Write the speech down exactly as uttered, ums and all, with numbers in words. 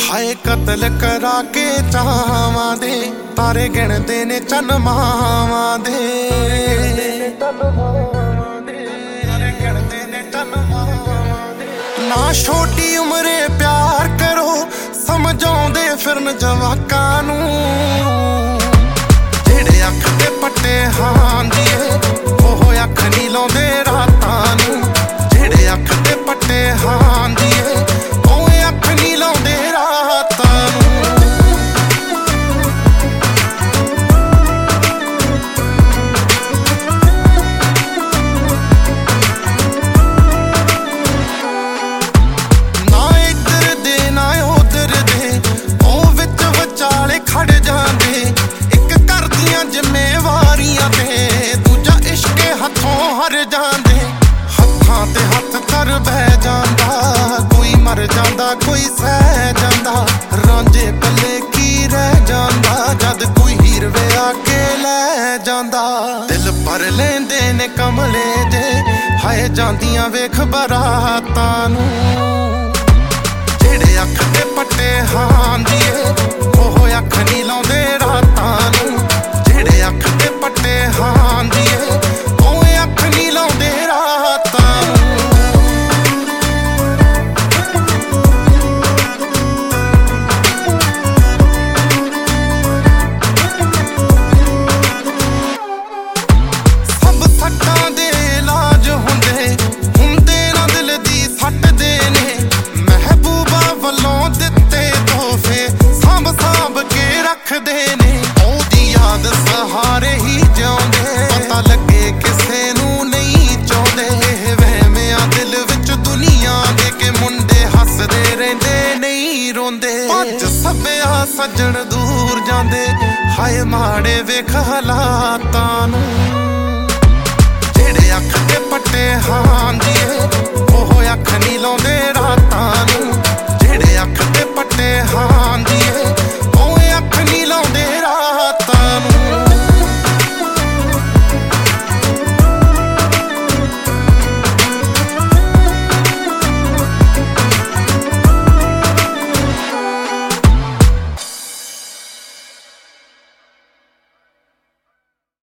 हाय कतल करा के चावां दे तारे गिणदे ने चन मावां दे। ना छोटी उमरे प्यार करो समझाउंदे फिरन जवाकां नूं जेड़े अख ते पट्टे हांदिए ओह अख नी लाउंदे रातां नूं जेड़े अख ते पट्टे हांदिए ओह अख नी लाउंदे रातां नूं। ना इधर दे ना उधर दे ओह विच विचाले खड़ जांदे इक घर दियां जिम्मेवारियां ते दूजा इश्के हथों हर जांदे हत्थां ते हत्थ कर बह जांदा कोई मर जांदा कोई सह जांदा रांझे पल्ले की रह जांदा जद कोई हीर वे आके लै जांदा। दिल भर लेंदे ने कमले जे हाय जांदियां वेख बरातां नूं जेड़े अख ते पट्टे हांदिए ओह अख नी लाउंदे रातां नूं जेड़े अख ते पट्टे हांदिए ओह अख नी लाउंदे रातां नूं। सब सट्टां दे इलाज हुंदे हुंदे ना दिल दी सट दे ने महबूबा वल्लों दित्ते तोहफे सांभ सांभ के रखदे ने ओहदी याद सहारे ही जिउंदे पता लगे किसे नूं नहीं चाहुंदे वहमियां दिल विच दुनिया दे के मुंडे हसदे रहिंदे नहीं रोंदे भज सब्बिया सज्जण दूर जांदे हाय माड़े वेख हालातां नूं जेड़े अख ते पट्टे हांदिए ओह अख नी लाउंदे रातां नूं जेड़े अख ते